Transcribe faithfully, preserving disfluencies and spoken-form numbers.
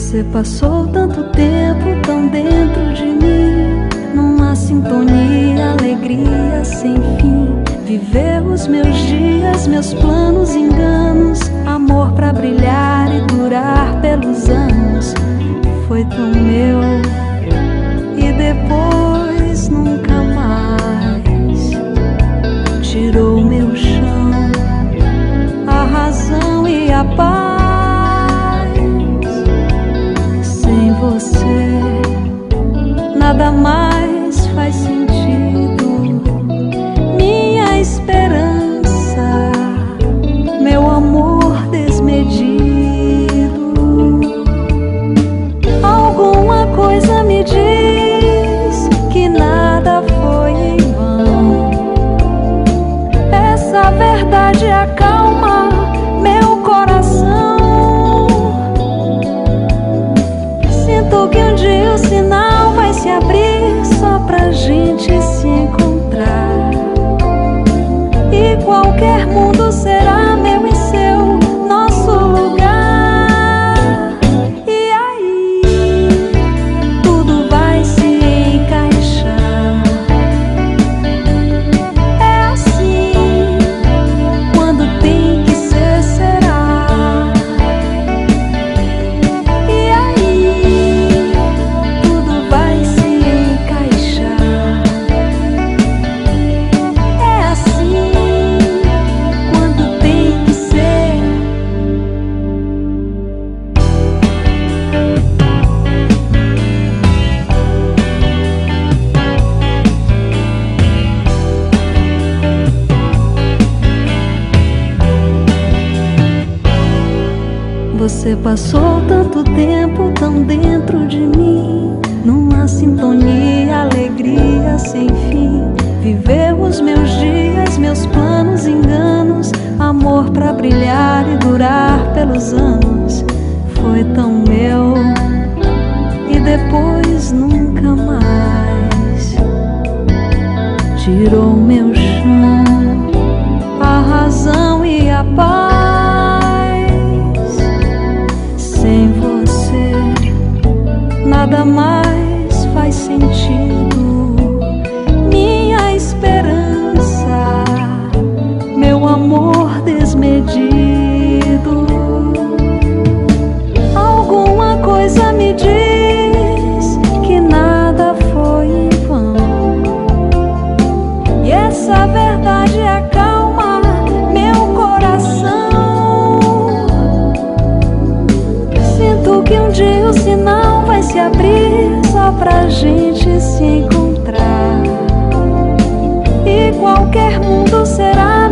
Você passou tanto tempo tão dentro de mim, numa sintonia, alegria sem fim. Viveu os meus dias, meus planos, enganos, amor pra brilhar e durar pelos anos. Foi tão meu e depois nunca mais. Tirou meu chão, a razão e a paz. Sem você nada mais faz sentido. Minha esperança, meu amor desmedido. Alguma coisa me diz que nada foi em vão. Essa verdade acalma meu coração. Sinto que um dia o sinal vai se abrir só pra gente se encontrar. E qualquer mundo será meu e seu, nosso lugar. E aí tudo vai se encaixar. É assim, quando tem que ser, será. E aí tudo vai se encaixar. É assim, quando tem que ser. Você passou tanto tempo tão dentro de mim, numa sintonia, alegria sem fim. Viveu os meus dias, meus planos, enganos, amor pra brilhar e durar pelos anos. Foi tão meu e depois nunca mais. Tirou meu chão, a razão e a paz. Sem você nada mais faz sentido. Minha esperança, meu amor desmedido. Alguma coisa me diz que nada foi em vão. E essa verdade acalma meu coração. Sinto que um dia o sinal vai se abrir só pra gente se encontrar. E qualquer mundo será